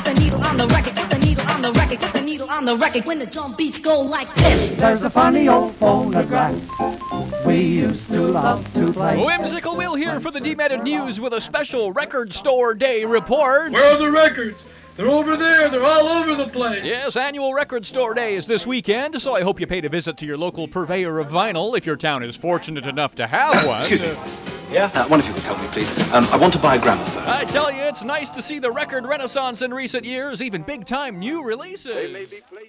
the needle on the record, put the needle on the record, put the needle on the record. When the drum beats go like this. There's a funny old phonograph we used to love to play. Whimsical Will here for the D-Matted News with a special Record Store Day report. Where are the records? They're over there. They're all over the place. Yes, annual Record Store Day is this weekend, so I hope you paid a visit to your local purveyor of vinyl if your town is fortunate enough to have one. Excuse me. Yeah? One of you could help me, please. I want to buy a gramophone. I tell you, it's nice to see the record renaissance in recent years, even big-time new releases.